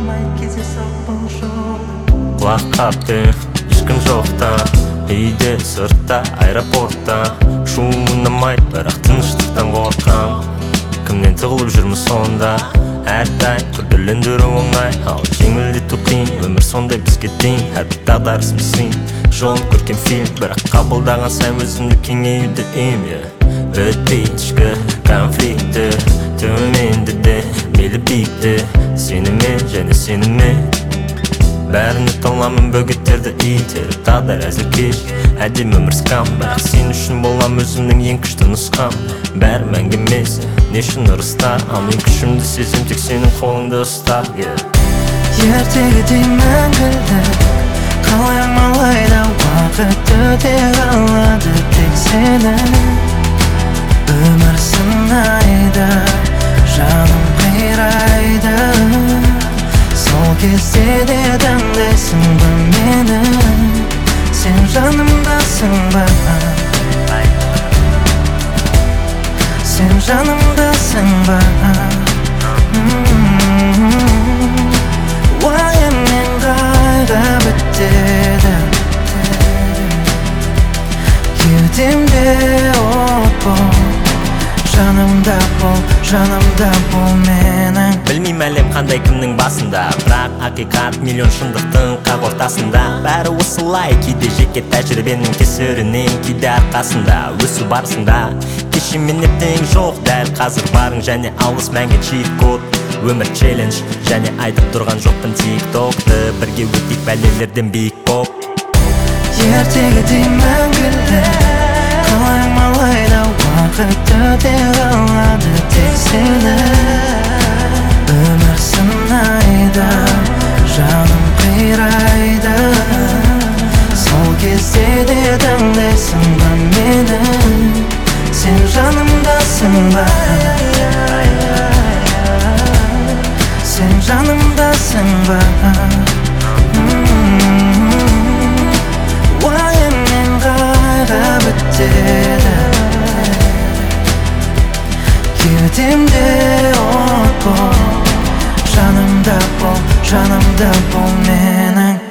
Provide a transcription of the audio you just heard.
Құлақ қапты, ешкім жоқта, үйде, сыртта, аэропортта. Шуым ұнамай, бірақ тыныштықтан қорқам. Кімнен тығылып жүрміз сонда? Әрдайым күрделендіру оңай, ал жеңілдету қиын. Өмір сондай бізге дейін, әрбір дағдарыс мисың. Жолым көркен фильм, бірақ қабылдаған сайын өзімді кеңеюді ем. Өтпей ішкі конфликті, төменді де мейлі биікті. Сенімен және сенімен бәріне таламын бөгеттерді итеріп. Тағдыр әзіркеш, әдем өмір скам, бірақ сен үшін болам өзімнің ең күшті нұсқам. Бәрі мәңгі емес, не үшін ұрыста, ал мен күшімді сезем тек сенің қолыңды ұстап. Ертегідей мәңгілік қалай алайда уақыт өте қалады тек сені. Өмір сынайды, жаным қирайды, сол кезде де таңдайсың ба мені? Сен жанымдасың ба? Сен жанымдасың ба? Уайыммен қайғы бітеді, кеудемде от бол, жанымда бол менің. Білмейм әлем қандай кімнің басында, бірақ ақиқат миллион шындықтың қақ ортасында. Бәрі осылай, кейде жеке тәжірибенің кесірінен, кейде арқасында өсу барысында. Кеше мен ертең жоқ, дәл қазір барың және алыс мәңгі чит код. Өмір челлендж және айтып тұрған жоқпын тик-токты, бірге өтейік бәлелерден биік боп. Ертегідей мәңгілік қалай алайда уақыт өте қалады тек сені. Өмір сынайды, жаным қирайды, сол кезде де таңдайсың ба мені? Сен жанымдасың ба? Сен жанымдасың ба? Уайыммен қайғы бітеді, кеудемде от бол, жанымда бол менің.